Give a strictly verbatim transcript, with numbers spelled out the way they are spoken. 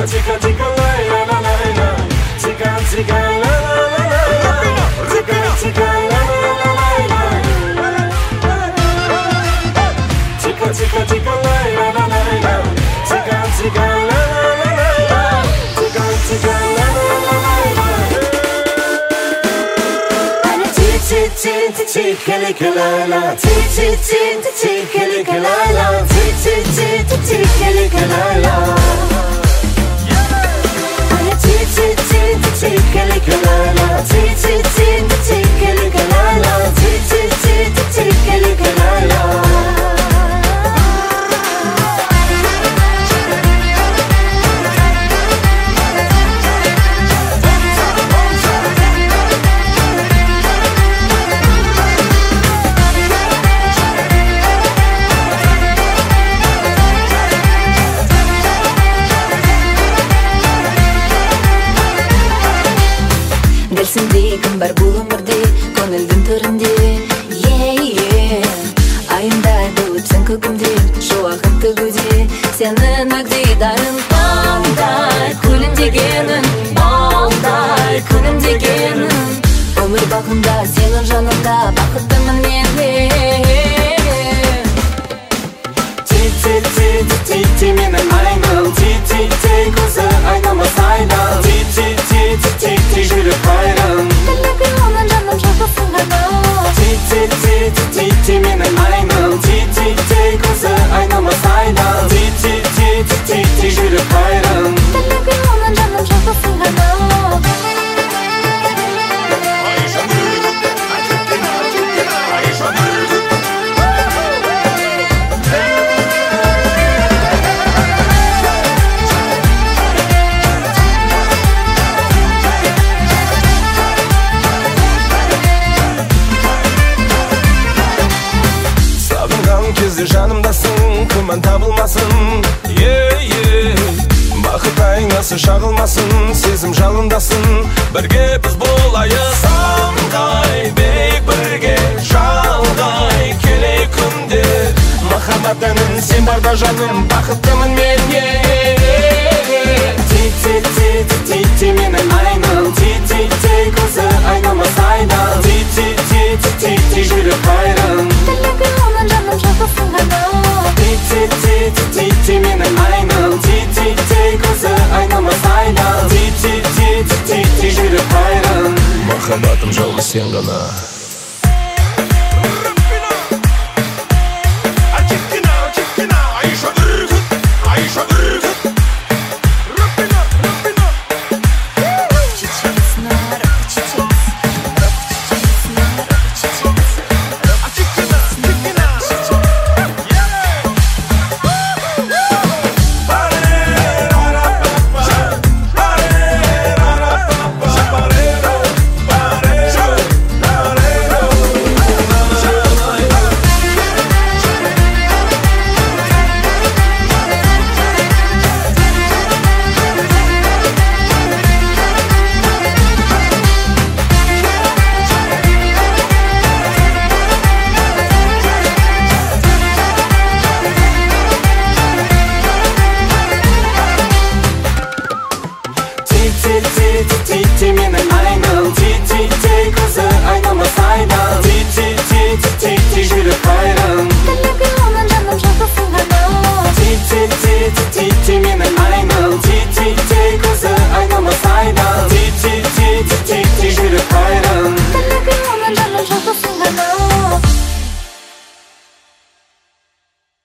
tika tika lay la la lay la, tika tika la la la lay la, tika tika la la la lay la, tika tika tika lay la la lay la, tika tika la la la lay la, tika tika la la la lay la. Ti ti ti ti kili kilala, ti ti ti ti ti kili kilala, ti ti ti ti ti kili kilala. Ti ti ti ti ti kili kilala, ti ti ti ti ti kili kilala, ti ti ti ti ti kili kilala. Сендей кімбар бұл өмірде көңілдің түрінде, yeah, yeah. Айымдай болып сен көгімде, шуағын төгуде, сенің мөгдейдарын қандай, күлімдегенің балдай, күлімдегенің өмір бағында сенің жанында бақыттымын мен. Ти-ти-ти-ти-ти менің айным, ти-ти-ти көзі айнымыз айдан, ти-ти-ти-ти-ти жүрек қайрым, тілегім оның жаным жалғасын ғана. Ти-ти-ти-ти-ти менің айным, ти-ти-ти көзі айнымыз айдан, ти-ти-ти-ти-ти жүрек қайрым, тілегім оның жаным жалғасын ғана. Кезде жанымдасың, күмән табылмасын, yeah, yeah. Бақыт айнасы шағылмасын, сезім жалындасын, бірге біз болайық самғай, бейік бірге жалғай, келей күнде махаббат әнін, сен барда жаным, бақыттымын мен, yeah. Ти-ти-ти-ти-ти менің айным, ти-ти-ти көзі айнымыз айдан, ти-ти-ти-ти-ти жүрек қайрым, тілегім оның жаным жалғасын ғана. Ти-ти-ти-ти-ти менің айным, ти-ти-ти көзі айнымыз айдан, ти-ти-ти-ти-ти жүрек қайрым, махаббатым жолы сен ғана.